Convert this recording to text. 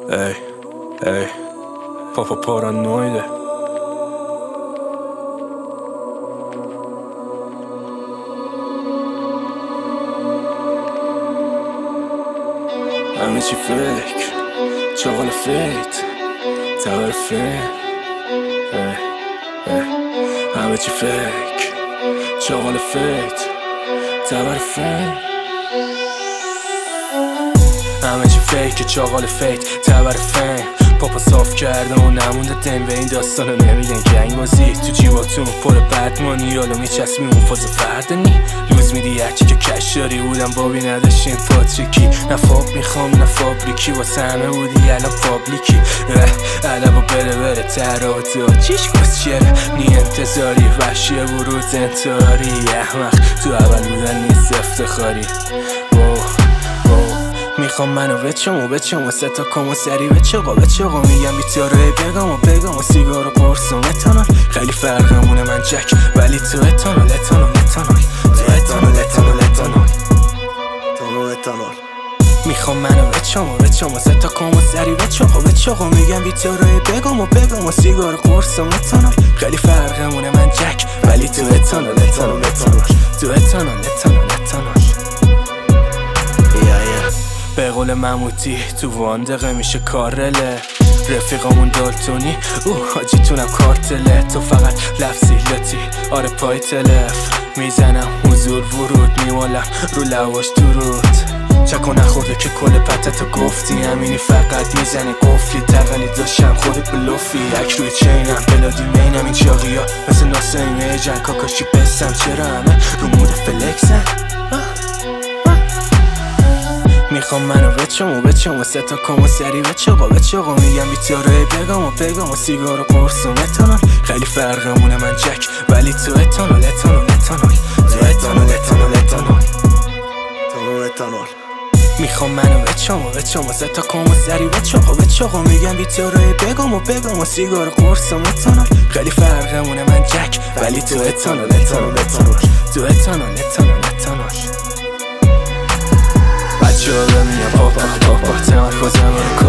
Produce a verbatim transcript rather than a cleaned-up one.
Ey, ey, Papa paranoide. همه چی فکر، چغال فیت، تبر فیم. ای ای همه چی فکر، چغال فیت، تبر فیم. همه چی فیک، چاقال فیت، تبر فیم. پاپا صاف کرده و نمونده دم به این داستانو نمیگن گنگ بازی تو جیباتون پر بدمانی یالو میچسبی اون فاز فردنی لوز میدی هرچی که کش داری بودم بابی نداشتین پاتریکی نه فاب میخوام نه فابریکی واسه همه بودی الان پابلیکی علبا بره بره ترا و تو چیش کس چیره نی انتظاری وحشیه ورود انتاری احمق تو اول بودن نیست افتخاری میخوام منو بچم و بچم و ستا کم و سری بچقا بچقا میگم بیتاره بگم و بگم و سیگار و قرص و متانال خیلی فرقمونه من جک ولی تو اتانال اتانال اتانال تو اتانال اتانال اتانال اتانال اتانال میخوام منو بچم و بچم و ستا کم و سری بچقا بچقا میگم بیتاره بگم و بگم و سیگار و قرص و متانال خیلی فرقمونه من جک ولی تو اتانال اتانال اتانال تو اتانال اتانال اتانال به قول مموتی تو واندقه میشه کارله رفیقامون دالتونی اوه حاجیتونم کارتله تو فقط لفظی لطی آره پای تلف میزنم حضور ورود میمالم رو لواش درود چکو نخورده که کل پتتو گفتی همینی فقط میزنی قفلی تقلی داشتم خود بلوفی یک روی چینم بلادی مینم این چاقی ها مثل ناسه جن کاکاشی بستم چرا همه رو مود فلکسن میخوام منو بچم و بچم و ستا کم و سری بچقا بچقا میگم بیتاره بگم و بگم و سیگار و قرص و متانال خیلی فرقمونه من جک ولی تو اتانال اتانال اتانال تو اتانال اتانال اتانال اتانال اتانال میخوام منو بچم و بچم و ستا کم و سری بچقا بچقا میگم بیتاره بگم و بگم و سیگار و قرص و متانال خیلی فرقمونه من جک ولی تو اتانال اتانال اتانال تو اتانال اتانال اتانال بچه ها بمیه پاپا پاپا تمرکزم رو